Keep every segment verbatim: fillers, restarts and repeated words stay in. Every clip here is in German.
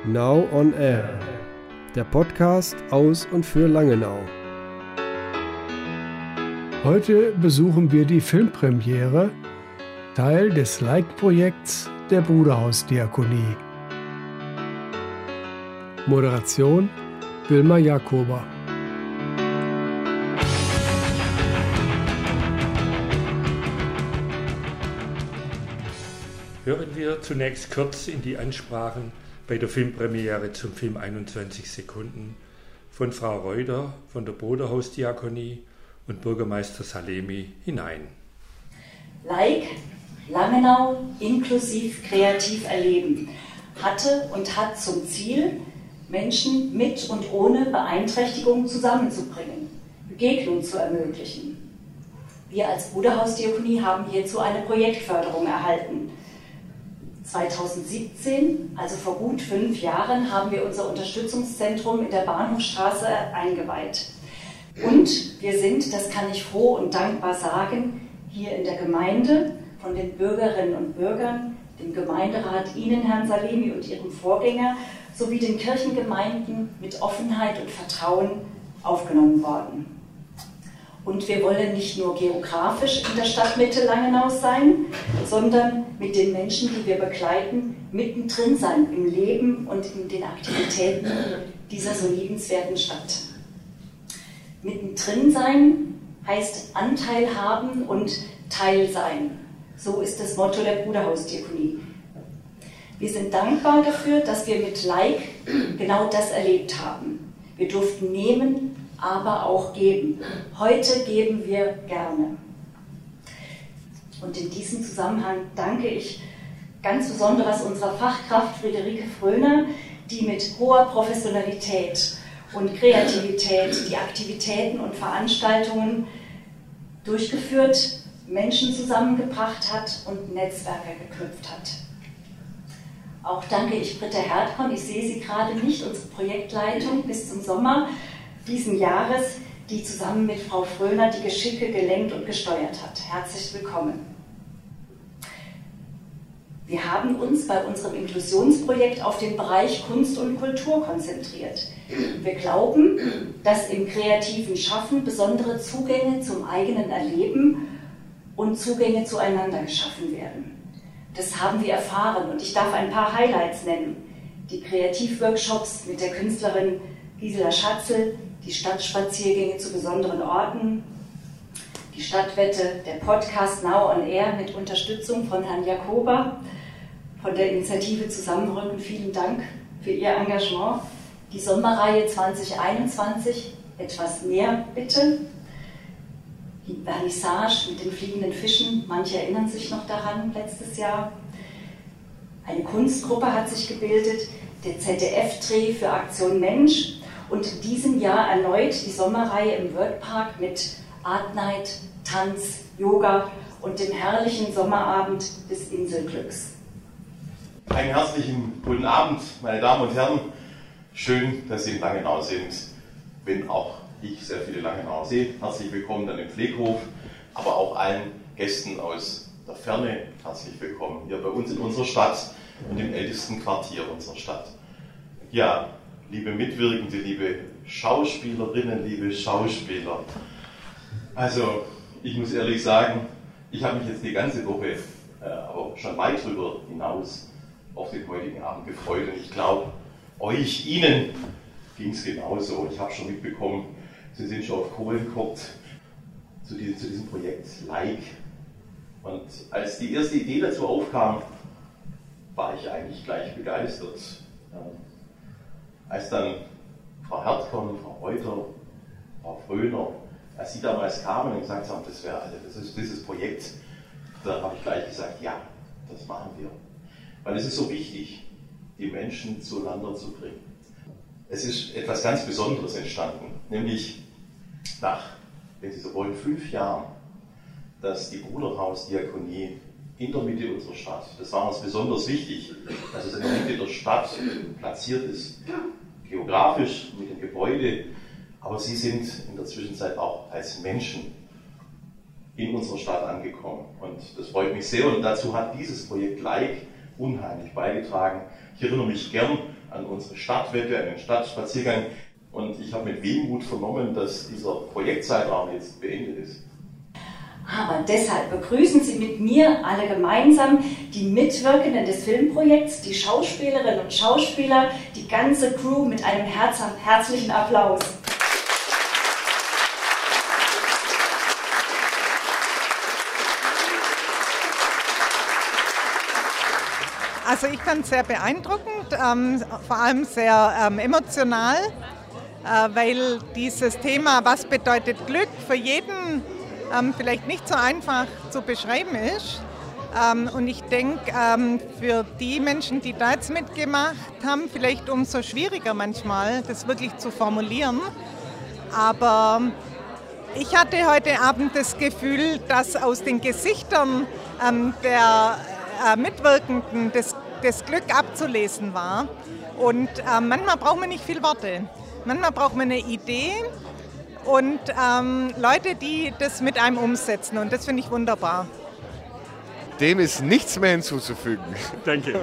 Now on Air, der Podcast aus und für Langenau. Heute besuchen wir die Filmpremiere, Teil des Like-Projekts der Bruderhausdiakonie. Moderation Wilma Jakober. Hören wir zunächst kurz in die Ansprachen bei der Filmpremiere zum Film einundzwanzig Sekunden von Frau Reuter von der Bruderhausdiakonie und Bürgermeister Salemi hinein. Like Langenau inklusiv kreativ erleben hatte und hat zum Ziel, Menschen mit und ohne Beeinträchtigung zusammenzubringen, Begegnung zu ermöglichen. Wir als Bruderhausdiakonie haben hierzu eine Projektförderung erhalten. zweitausendsiebzehn, also vor gut fünf Jahren, haben wir unser Unterstützungszentrum in der Bahnhofstraße eingeweiht. Und wir sind, das kann ich froh und dankbar sagen, hier in der Gemeinde von den Bürgerinnen und Bürgern, dem Gemeinderat, Ihnen, Herrn Salemi und Ihrem Vorgänger, sowie den Kirchengemeinden mit Offenheit und Vertrauen aufgenommen worden. Und wir wollen nicht nur geografisch in der Stadtmitte Langenaus sein, sondern mit den Menschen, die wir begleiten, mittendrin sein im Leben und in den Aktivitäten dieser so liebenswerten Stadt. Mittendrin sein heißt Anteil haben und Teil sein. So ist das Motto der Bruderhausdiakonie. Wir sind dankbar dafür, dass wir mit Like genau das erlebt haben. Wir durften nehmen, aber auch geben. Heute geben wir gerne. Und in diesem Zusammenhang danke ich ganz besonders unserer Fachkraft Friederike Fröhner, die mit hoher Professionalität und Kreativität die Aktivitäten und Veranstaltungen durchgeführt, Menschen zusammengebracht hat und Netzwerke geknüpft hat. Auch danke ich Britta Herdkorn, ich sehe sie gerade nicht, unsere Projektleitung bis zum Sommer diesen Jahres, die zusammen mit Frau Fröhner die Geschicke gelenkt und gesteuert hat. Herzlich willkommen. Wir haben uns bei unserem Inklusionsprojekt auf den Bereich Kunst und Kultur konzentriert. Wir glauben, dass im kreativen Schaffen besondere Zugänge zum eigenen Erleben und Zugänge zueinander geschaffen werden. Das haben wir erfahren und ich darf ein paar Highlights nennen. Die Kreativworkshops mit der Künstlerin Gisela Schatzel, die Stadtspaziergänge zu besonderen Orten, die Stadtwette, der Podcast Now on Air mit Unterstützung von Herrn Jakober von der Initiative Zusammenrücken. Vielen Dank für Ihr Engagement. Die Sommerreihe zwanzig einundzwanzig, etwas mehr bitte. Die Vernissage mit den fliegenden Fischen, manche erinnern sich noch daran, letztes Jahr. Eine Kunstgruppe hat sich gebildet, der Z D F-Dreh für Aktion Mensch. Und in diesem Jahr erneut die Sommerreihe im Workpark mit Art Night, Tanz, Yoga und dem herrlichen Sommerabend des Inselglücks. Einen herzlichen guten Abend, meine Damen und Herren. Schön, dass Sie in Langenau sind, wenn auch ich sehr viele Langenauer sehe. Herzlich willkommen dann im Pfleghof, aber auch allen Gästen aus der Ferne herzlich willkommen hier bei uns in unserer Stadt und im ältesten Quartier unserer Stadt. Ja, liebe Mitwirkende, liebe Schauspielerinnen, liebe Schauspieler. Also, ich muss ehrlich sagen, ich habe mich jetzt die ganze Woche, äh, aber schon weit drüber hinaus, auf den heutigen Abend gefreut. Und ich glaube, euch, Ihnen ging es genauso. Ich habe schon mitbekommen, Sie sind schon auf Kohlen geguckt zu diesem, zu diesem Projekt Like. Und als die erste Idee dazu aufkam, war ich eigentlich gleich begeistert. Ähm, Als dann Frau Herdkorn, Frau Reuter, Frau Fröhner, als sie damals kamen und gesagt haben, das wäre das ist dieses Projekt, da habe ich gleich gesagt, ja, das machen wir. Weil es ist so wichtig, die Menschen zueinander zu bringen. Es ist etwas ganz Besonderes entstanden, nämlich nach, wenn Sie so wollen, fünf Jahren, dass die Bruderhausdiakonie in der Mitte unserer Stadt, das war uns besonders wichtig, dass es in der Mitte der Stadt platziert ist, geografisch mit dem Gebäude, aber sie sind in der Zwischenzeit auch als Menschen in unserer Stadt angekommen und das freut mich sehr und dazu hat dieses Projekt Like unheimlich beigetragen. Ich erinnere mich gern an unsere Stadtwette, an den Stadtspaziergang und ich habe mit Wehmut vernommen, dass dieser Projektzeitraum jetzt beendet ist. Aber deshalb begrüßen Sie mit mir alle gemeinsam die Mitwirkenden des Filmprojekts, die Schauspielerinnen und Schauspieler, die ganze Crew mit einem herz herzlichen Applaus. Also ich fand es sehr beeindruckend, ähm, vor allem sehr ähm, emotional, äh, weil dieses Thema, was bedeutet Glück, für jeden ähm, vielleicht nicht so einfach zu beschreiben ist. Ähm, und ich denke, ähm, für die Menschen, die da jetzt mitgemacht haben, vielleicht umso schwieriger manchmal, das wirklich zu formulieren. Aber ich hatte heute Abend das Gefühl, dass aus den Gesichtern ähm, der äh, Mitwirkenden das, das Glück abzulesen war. Und äh, manchmal braucht man nicht viel Worte. Manchmal braucht man eine Idee und ähm, Leute, die das mit einem umsetzen. Und das finde ich wunderbar. Dem ist nichts mehr hinzuzufügen. Danke.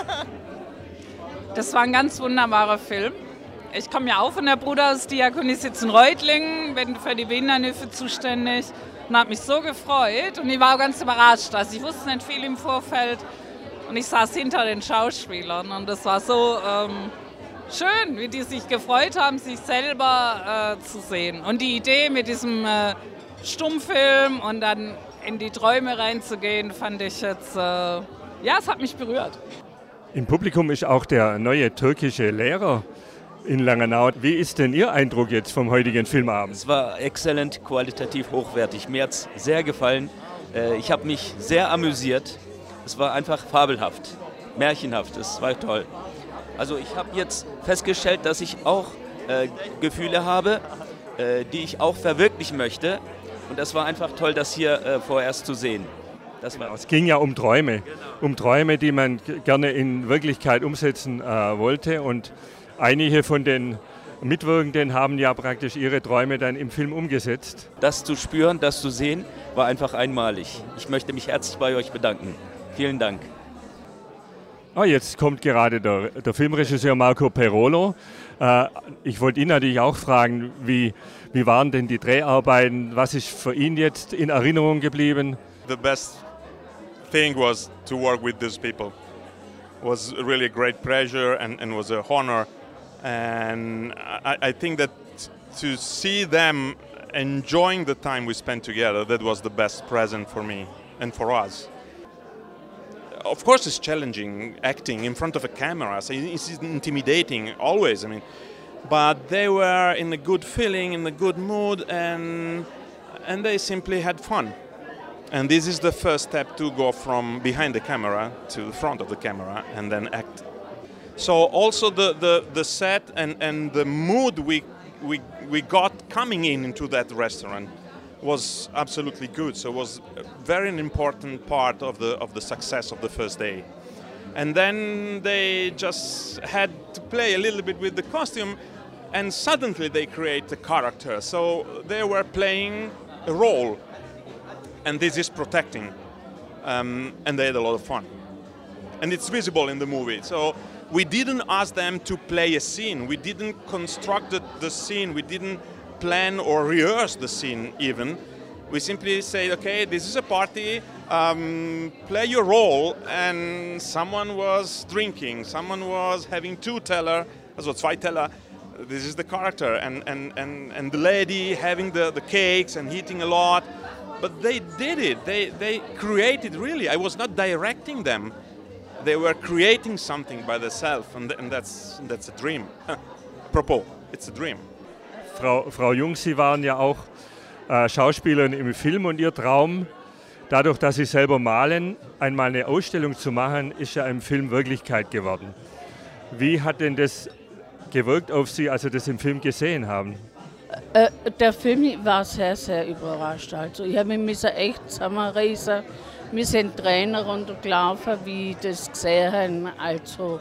Das war ein ganz wunderbarer Film. Ich komme ja auch von der Bruderhausdiakonie, sitze in Reutlingen, bin für die Behindertenhilfe zuständig und habe mich so gefreut. Und ich war auch ganz überrascht. Also ich wusste nicht viel im Vorfeld und ich saß hinter den Schauspielern. Und das war so ähm, schön, wie die sich gefreut haben, sich selber äh, zu sehen. Und die Idee mit diesem äh, Stummfilm und dann in die Träume reinzugehen, fand ich jetzt, äh, ja, es hat mich berührt. Im Publikum ist auch der neue türkische Lehrer in Langenau. Wie ist denn Ihr Eindruck jetzt vom heutigen Filmabend? Es war exzellent, qualitativ hochwertig. Mir hat es sehr gefallen. Ich habe mich sehr amüsiert. Es war einfach fabelhaft, märchenhaft. Es war toll. Also ich habe jetzt festgestellt, dass ich auch äh, Gefühle habe, äh, die ich auch verwirklichen möchte. Und das war einfach toll, das hier äh, vorerst zu sehen. Das war es ging ja um Träume, um Träume, die man gerne in Wirklichkeit umsetzen äh, wollte. Und einige von den Mitwirkenden haben ja praktisch ihre Träume dann im Film umgesetzt. Das zu spüren, das zu sehen, war einfach einmalig. Ich möchte mich herzlich bei euch bedanken. Vielen Dank. Oh, jetzt kommt gerade der, der Filmregisseur Marco Perolo. Äh, ich wollte ihn natürlich auch fragen, wie, wie waren denn die Dreharbeiten? Was ist für ihn jetzt in Erinnerung geblieben? The best thing was to work with these people. It was really a great pleasure and, and was a honor. And I, I think that to see them enjoying the time we spent together, that was the best present for me and for us. Of course, it's challenging acting in front of a camera. So it's intimidating always. I mean, but they were in a good feeling, in a good mood, and and they simply had fun. And this is the first step to go from behind the camera to the front of the camera and then act. So also the the, the set and, and the mood we we we got coming in into that restaurant was absolutely good. So it was a very important part of the of the success of the first day. And then they just had to play a little bit with the costume, and suddenly they create a character. So they were playing a role, and this is protecting. Um, and they had a lot of fun. And it's visible in the movie. So we didn't ask them to play a scene. We didn't construct the, the scene. We didn't plan or rehearse the scene even. We simply say, okay, this is a party, um, play your role, and someone was drinking, someone was having two teller, also zwei Teller, this is the character, and, and, and, and the lady having the, the cakes and eating a lot, but they did it, they, they created really, I was not directing them, they were creating something by themselves, and, and that's, that's a dream. Propos, it's a dream. Frau, Frau Jung, Sie waren ja auch äh, Schauspielerin im Film und Ihr Traum, dadurch, dass Sie selber malen, einmal eine Ausstellung zu machen, ist ja im Film Wirklichkeit geworden. Wie hat denn das gewirkt auf Sie, als Sie das im Film gesehen haben? Äh, der Film war sehr, sehr überrascht. Also ich habe mich echt zusammenreißen. Wir sind Tränen runtergelaufen, wie ich das gesehen habe. Also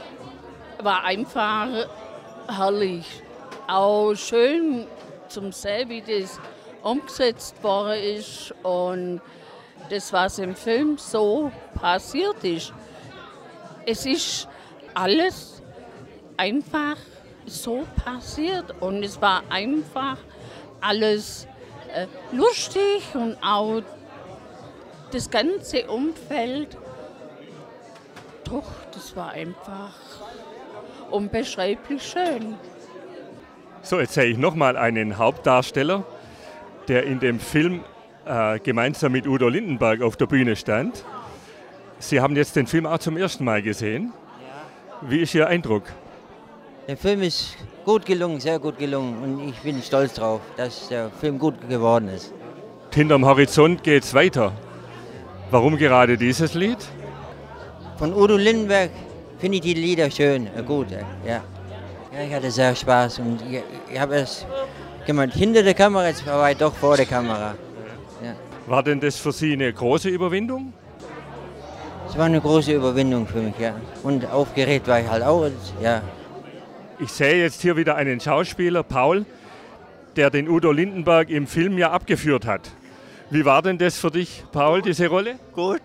war einfach herrlich. Auch schön zum sehen, wie das umgesetzt worden ist und das, was im Film so passiert ist, es ist alles einfach so passiert und es war einfach alles äh, lustig und auch das ganze Umfeld, doch, das war einfach unbeschreiblich schön. So, jetzt sehe ich nochmal einen Hauptdarsteller, der in dem Film äh, gemeinsam mit Udo Lindenberg auf der Bühne stand. Sie haben jetzt den Film auch zum ersten Mal gesehen. Wie ist Ihr Eindruck? Der Film ist gut gelungen, sehr gut gelungen und ich bin stolz drauf, dass der Film gut geworden ist. Hinterm Horizont geht's weiter. Warum gerade dieses Lied? Von Udo Lindenberg finde ich die Lieder schön, äh, gut. Äh, ja. ja, ich hatte sehr Spaß und ich, ich habe es gemeint, hinter der Kamera, jetzt war ich doch vor der Kamera. Ja. War denn das für Sie eine große Überwindung? Es war eine große Überwindung für mich, ja. Und aufgeregt war ich halt auch, und, ja. Ich sehe jetzt hier wieder einen Schauspieler, Paul, der den Udo Lindenberg im Film ja abgeführt hat. Wie war denn das für dich, Paul, diese Rolle? Gut.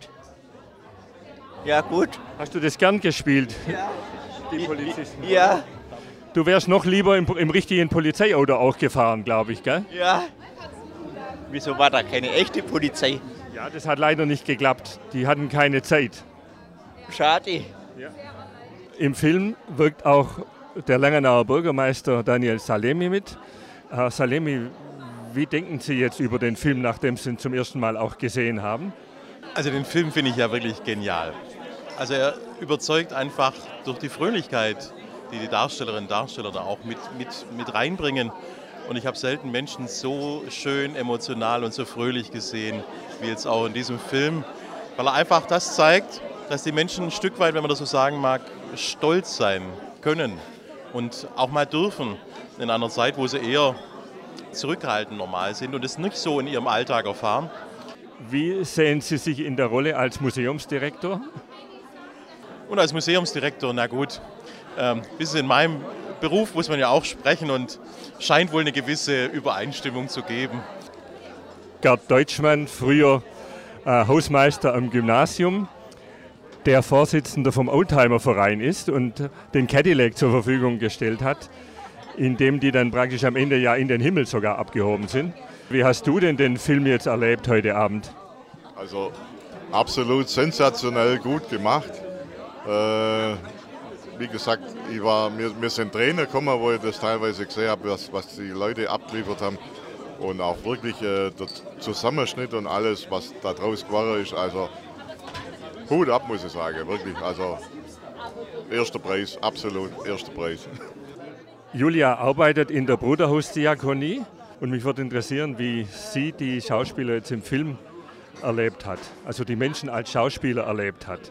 Ja, gut. Hast du das gern gespielt? Ja. Die Polizisten? Ja. Du wärst noch lieber im, im richtigen Polizeiauto auch gefahren, glaube ich, gell? Ja. Wieso war da keine echte Polizei? Ja, das hat leider nicht geklappt. Die hatten keine Zeit. Schade. Ja. Im Film wirkt auch der Langenauer Bürgermeister Daniel Salemi mit. Herr Salemi, wie denken Sie jetzt über den Film, nachdem Sie ihn zum ersten Mal auch gesehen haben? Also den Film finde ich ja wirklich genial. Also er überzeugt einfach durch die Fröhlichkeit, die die Darstellerinnen und Darsteller da auch mit, mit, mit reinbringen. Und ich habe selten Menschen so schön emotional und so fröhlich gesehen, wie jetzt auch in diesem Film. Weil er einfach das zeigt, dass die Menschen ein Stück weit, wenn man das so sagen mag, stolz sein können. Und auch mal dürfen in einer Zeit, wo sie eher zurückhaltend normal sind und es nicht so in ihrem Alltag erfahren. Wie sehen Sie sich in der Rolle als Museumsdirektor? Und als Museumsdirektor, na gut, ähm, bis in meinem Beruf muss man ja auch sprechen und scheint wohl eine gewisse Übereinstimmung zu geben. Gerd Deutschmann, früher äh, Hausmeister am Gymnasium, der Vorsitzender vom Oldtimer-Verein ist und den Cadillac zur Verfügung gestellt hat, in dem die dann praktisch am Ende ja in den Himmel sogar abgehoben sind. Wie hast du denn den Film jetzt erlebt heute Abend? Also absolut sensationell gut gemacht. Äh, wie gesagt, ich war, mir, mir sind Tränen gekommen, wo ich das teilweise gesehen habe, was, was die Leute abgeliefert haben. Und auch wirklich äh, der Zusammenschnitt und alles, was da draus geworden ist. Also Hut ab, muss ich sagen, wirklich. Also erster Preis, absolut erster Preis. Julia arbeitet in der Bruderhausdiakonie und mich würde interessieren, wie sie die Schauspieler jetzt im Film erlebt hat, also die Menschen als Schauspieler erlebt hat.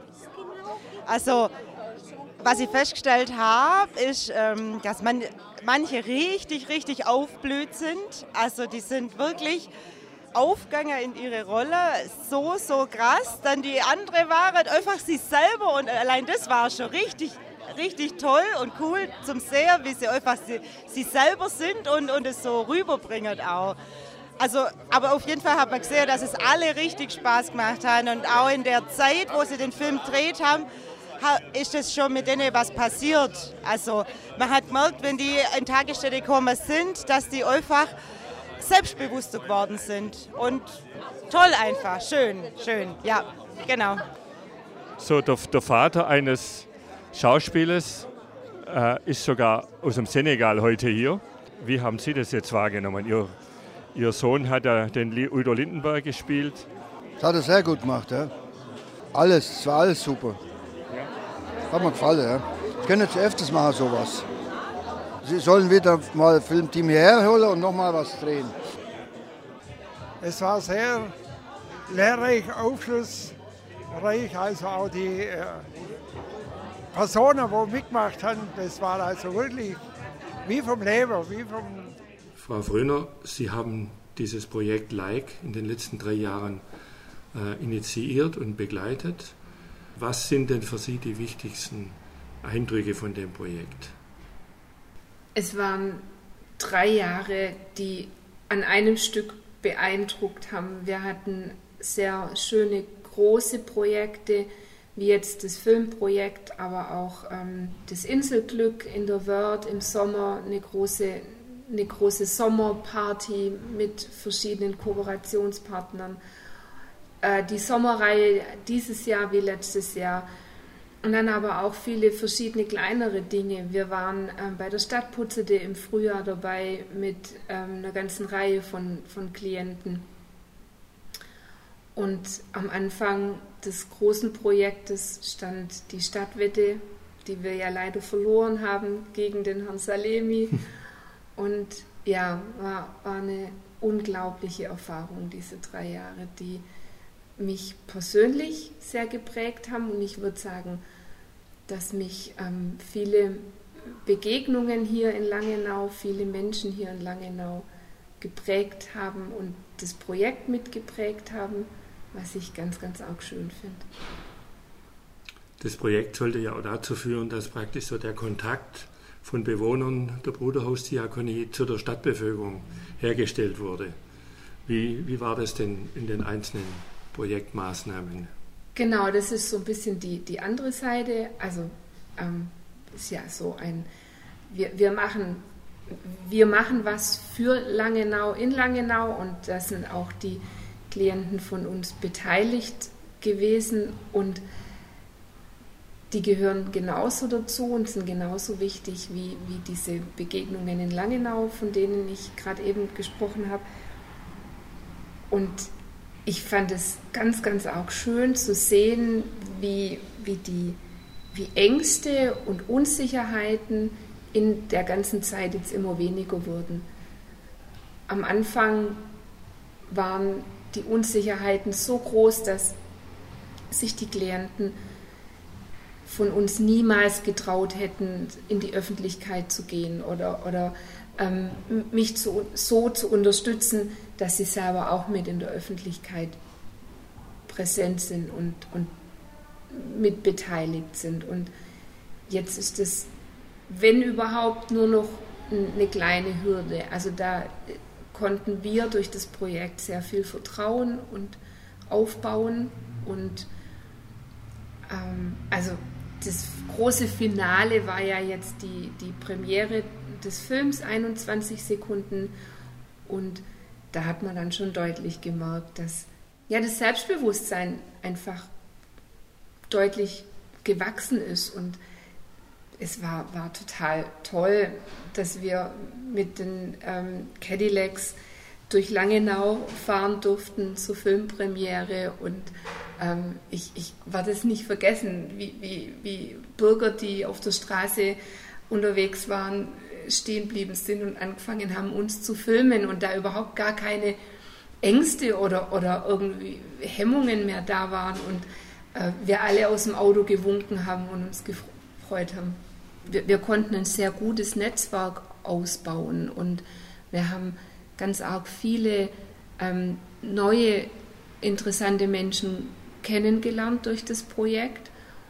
Also was ich festgestellt habe, ist, ähm, dass man, manche richtig, richtig aufblüht sind. Also die sind wirklich aufgegangen in ihre Rolle, so, so krass. Dann die andere waren einfach sie selber und allein das war schon richtig, richtig toll und cool zum Sehen, wie sie einfach sie, sie selber sind und, und es so rüberbringen auch. Also, aber auf jeden Fall hat man gesehen, dass es alle richtig Spaß gemacht haben und auch in der Zeit, wo sie den Film gedreht haben, ist es schon mit denen was passiert. Also man hat gemerkt, wenn die in Tagesstätte gekommen sind, dass die einfach selbstbewusster geworden sind und toll einfach, schön, schön, ja, genau. So, der, der Vater eines Schauspielers äh, ist sogar aus dem Senegal heute hier. Wie haben Sie das jetzt wahrgenommen? Ihr, Ihr Sohn hat ja den Udo Lindenberg gespielt. Das hat er sehr gut gemacht, ja. Alles, es war alles super. Hat mir gefallen, ja. Ich kann jetzt öfters machen sowas. Sie sollen wieder mal ein Filmteam hierher holen und nochmal was drehen. Es war sehr lehrreich, aufschlussreich, also auch die äh, Personen, die mitgemacht haben, das war also wirklich wie vom Leben, wie vom... Frau Fröner, Sie haben dieses Projekt Like in den letzten drei Jahren äh, initiiert und begleitet. Was sind denn für Sie die wichtigsten Eindrücke von dem Projekt? Es waren drei Jahre, die an einem Stück beeindruckt haben. Wir hatten sehr schöne große Projekte wie jetzt das Filmprojekt, aber auch ähm, das Inselglück in der Wörth im Sommer, eine große, eine große Sommerparty mit verschiedenen Kooperationspartnern. Äh, die Sommerreihe dieses Jahr wie letztes Jahr. Und dann aber auch viele verschiedene kleinere Dinge. Wir waren ähm, bei der Stadtputzede im Frühjahr dabei mit ähm, einer ganzen Reihe von, von Klienten. Und am Anfang des großen Projektes stand die Stadtwette, die wir ja leider verloren haben gegen den Herrn Salemi. Und ja, war, war eine unglaubliche Erfahrung, diese drei Jahre, die mich persönlich sehr geprägt haben. Und ich würde sagen, dass mich ähm, viele Begegnungen hier in Langenau, viele Menschen hier in Langenau geprägt haben und das Projekt mitgeprägt haben, was ich ganz, ganz arg schön finde. Das Projekt sollte ja auch dazu führen, dass praktisch so der Kontakt von Bewohnern der Bruderhausdiakonie zu der Stadtbevölkerung hergestellt wurde. Wie, wie war das denn in den einzelnen Projektmaßnahmen? Genau, das ist so ein bisschen die, die andere Seite. Also ähm, ist ja so ein, wir, wir, machen, wir machen was für Langenau in Langenau und da sind auch die Klienten von uns beteiligt gewesen und die gehören genauso dazu und sind genauso wichtig wie, wie diese Begegnungen in Langenau, von denen ich gerade eben gesprochen habe. Und ich fand es ganz, ganz auch schön zu sehen, wie, wie die wie Ängste und Unsicherheiten in der ganzen Zeit jetzt immer weniger wurden. Am Anfang waren die Unsicherheiten so groß, dass sich die Klienten von uns niemals getraut hätten, in die Öffentlichkeit zu gehen oder, oder ähm, mich zu, so zu unterstützen, dass sie selber auch mit in der Öffentlichkeit präsent sind und, und mit beteiligt sind. Und jetzt ist es, wenn überhaupt, nur noch eine kleine Hürde. Also da konnten wir durch das Projekt sehr viel vertrauen und aufbauen. Und ähm, also das große Finale war ja jetzt die, die Premiere des Films, einundzwanzig Sekunden. Und da hat man dann schon deutlich gemerkt, dass ja, das Selbstbewusstsein einfach deutlich gewachsen ist. Und es war, war total toll, dass wir mit den ähm, Cadillacs durch Langenau fahren durften zur Filmpremiere. Und ähm, ich, ich werde es nicht vergessen, wie, wie, wie Bürger, die auf der Straße unterwegs waren, stehen geblieben sind und angefangen haben, uns zu filmen und da überhaupt gar keine Ängste oder, oder irgendwie Hemmungen mehr da waren und äh, wir alle aus dem Auto gewunken haben und uns gefreut haben. Wir, wir konnten ein sehr gutes Netzwerk ausbauen und wir haben ganz arg viele ähm, neue, interessante Menschen kennengelernt durch das Projekt.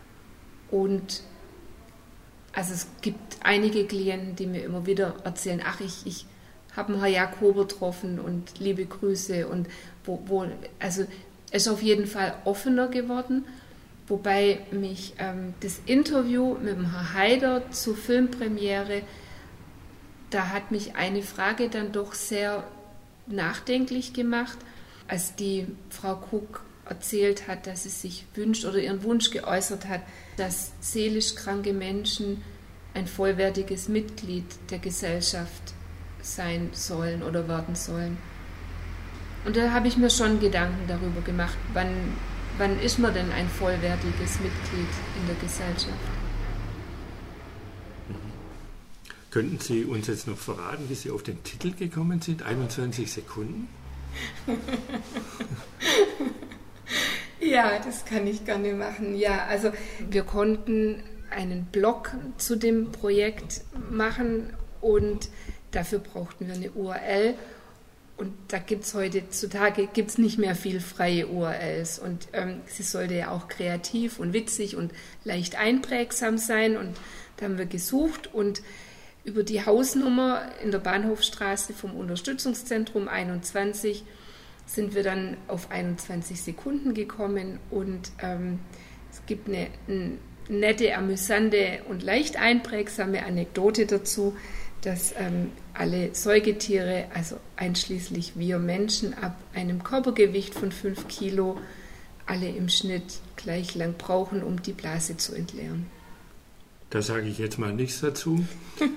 Und also es gibt einige Klienten, die mir immer wieder erzählen, ach, ich, ich habe einen Herrn Jakober getroffen und liebe Grüße. Und wo, wo, also es ist auf jeden Fall offener geworden, wobei mich ähm, das Interview mit dem Herrn Haider zur Filmpremiere, da hat mich eine Frage dann doch sehr nachdenklich gemacht, als die Frau Cook erzählt hat, dass sie sich wünscht oder ihren Wunsch geäußert hat, dass seelisch kranke Menschen ein vollwertiges Mitglied der Gesellschaft sein sollen oder werden sollen. Und da habe ich mir schon Gedanken darüber gemacht, wann, wann ist man denn ein vollwertiges Mitglied in der Gesellschaft? Könnten Sie uns jetzt noch verraten, wie Sie auf den Titel gekommen sind? einundzwanzig Sekunden? Ja, das kann ich gerne machen. Ja, also wir konnten einen Blog zu dem Projekt machen und dafür brauchten wir eine U R L. Und da gibt es heutzutage gibt's nicht mehr viel freie U R Ls. Und ähm, sie sollte ja auch kreativ und witzig und leicht einprägsam sein. Und da haben wir gesucht und über die Hausnummer in der Bahnhofstraße vom Unterstützungszentrum einundzwanzig sind wir dann auf einundzwanzig Sekunden gekommen und ähm, Es gibt eine, eine nette, amüsante und leicht einprägsame Anekdote dazu, dass ähm, alle Säugetiere, also einschließlich wir Menschen, ab einem Körpergewicht von fünf Kilo alle im Schnitt gleich lang brauchen, um die Blase zu entleeren. Da sage ich jetzt mal nichts dazu.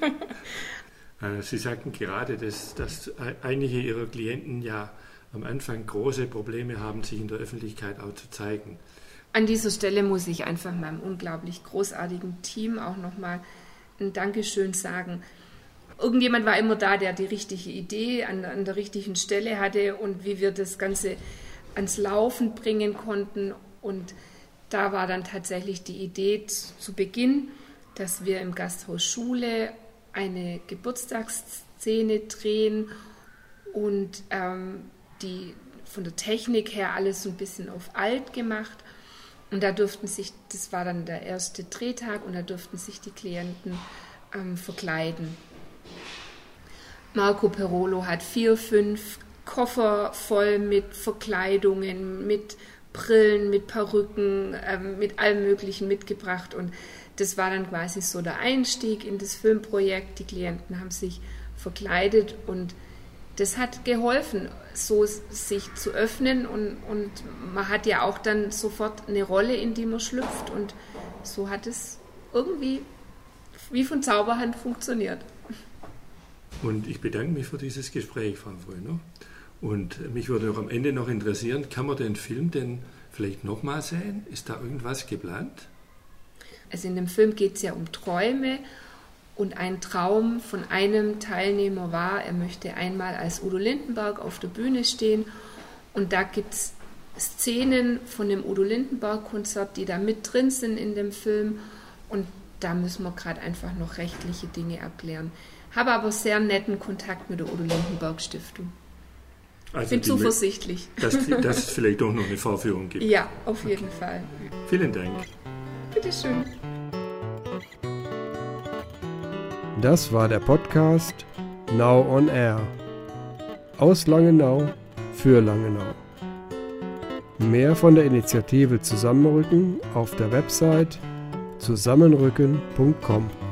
Sie sagten gerade, dass, dass einige Ihrer Klienten ja am Anfang große Probleme haben, sich in der Öffentlichkeit auch zu zeigen. An dieser Stelle muss ich einfach meinem unglaublich großartigen Team auch nochmal ein Dankeschön sagen. Irgendjemand war immer da, der die richtige Idee an, an der richtigen Stelle hatte und wie wir das Ganze ans Laufen bringen konnten. Und da war dann tatsächlich die Idee zu Beginn, dass wir im Gasthaus Schule eine Geburtstagsszene drehen und ähm, die von der Technik her alles so ein bisschen auf alt gemacht. Und da durften sich, das war dann der erste Drehtag, und da durften sich die Klienten ähm, verkleiden. Marco Perolo hat vier, fünf Koffer voll mit Verkleidungen, mit Brillen, mit Perücken, ähm, mit allem Möglichen mitgebracht. Und das war dann quasi so der Einstieg in das Filmprojekt. Die Klienten haben sich verkleidet und das hat geholfen, so sich zu öffnen. Und, und man hat ja auch dann sofort eine Rolle, in die man schlüpft. Und so hat es irgendwie wie von Zauberhand funktioniert. Und ich bedanke mich für dieses Gespräch, Frau Fröhner. Und mich würde auch am Ende noch interessieren, kann man den Film denn vielleicht nochmal sehen? Ist da irgendwas geplant? Also in dem Film geht es ja um Träume, und ein Traum von einem Teilnehmer war, er möchte einmal als Udo Lindenberg auf der Bühne stehen, und da gibt es Szenen von dem Udo Lindenberg-Konzert, die da mit drin sind in dem Film, und da müssen wir gerade einfach noch rechtliche Dinge abklären. Habe aber sehr netten Kontakt mit der Udo Lindenberg Stiftung. Ich Also bin die, zuversichtlich. Dass, dass es vielleicht doch noch eine Vorführung gibt. Ja, auf jeden Okay. Fall. Vielen Dank. Bitteschön. Das war der Podcast Now on Air. Aus Langenau für Langenau. Mehr von der Initiative Zusammenrücken auf der Website zusammenrücken punkt com.